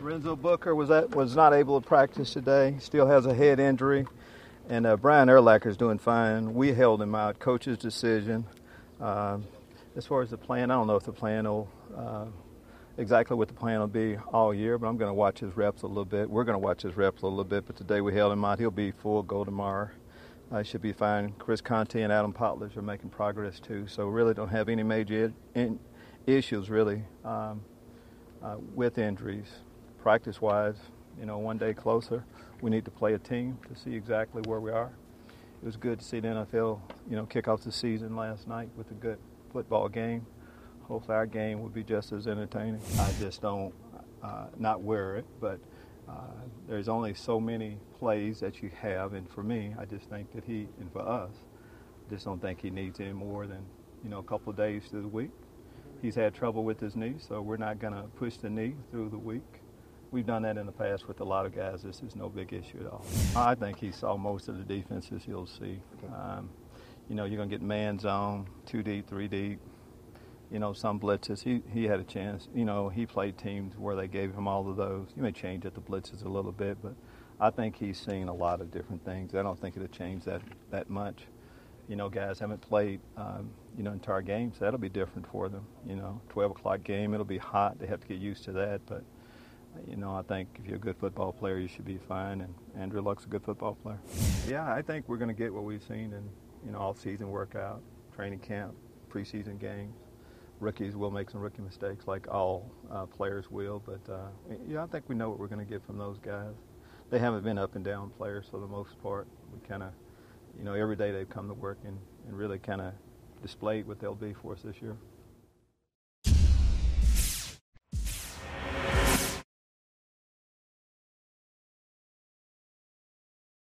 Renzo Booker was not able to practice today. Still has a head injury. And Brian Urlacher is doing fine. We held him out. Coach's decision. As far as the plan, I don't know if the plan will exactly what the plan will be all year, but I'm going to watch his reps a little bit. We're going to watch his reps a little bit, but today we held him out. He'll be full go tomorrow. Should be fine. Chris Conte and Adam Potledge are making progress too, so really don't have any major issues really with injuries. Practice-wise, one day closer. We need to play a team to see exactly where we are. It was good to see the NFL, kick off the season last night with a good football game. Hopefully our game will be just as entertaining. I just don't, not wear it, but there's only so many plays that you have, and for me, I just think that and for us, I just don't think he needs any more than, a couple of days through the week. He's had trouble with his knee, so we're not going to push the knee through the week. We've done that in the past with a lot of guys. This is no big issue at all. I think he saw most of the defenses he'll see. You're going to get man zone, 2 deep, 3 deep, some blitzes. He had a chance. He played teams where they gave him all of those. You may change at the blitzes a little bit, but I think he's seen a lot of different things. I don't think it'll change that much. Guys haven't played, entire games. So that'll be different for them. 12 o'clock game, it'll be hot. They have to get used to that, but I think if you're a good football player, you should be fine, and Andrew Luck's a good football player. Yeah, I think we're going to get what we've seen in, all-season workout, training camp, preseason games. Rookies will make some rookie mistakes like all players will, but, I think we know what we're going to get from those guys. They haven't been up-and-down players for the most part. We kind of, every day they've come to work and really kind of displayed what they'll be for us this year.